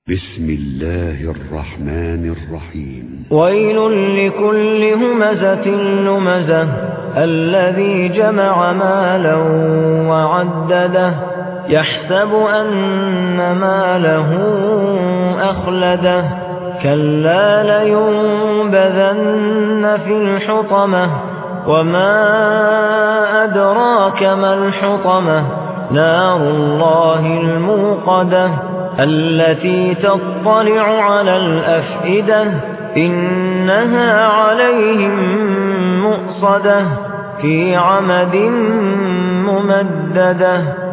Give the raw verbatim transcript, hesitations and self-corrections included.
بسم الله الرحمن الرحيم ويل لكل همزة لمزة الذي جمع مالا وعدده يحسب أن ماله أخلده كلا لينبذن في الحطمة وما أدراك ما الحطمة نار الله الموقدة التي تطلع على الأفئدة إنها عليهم مؤصدة في عمد ممددة.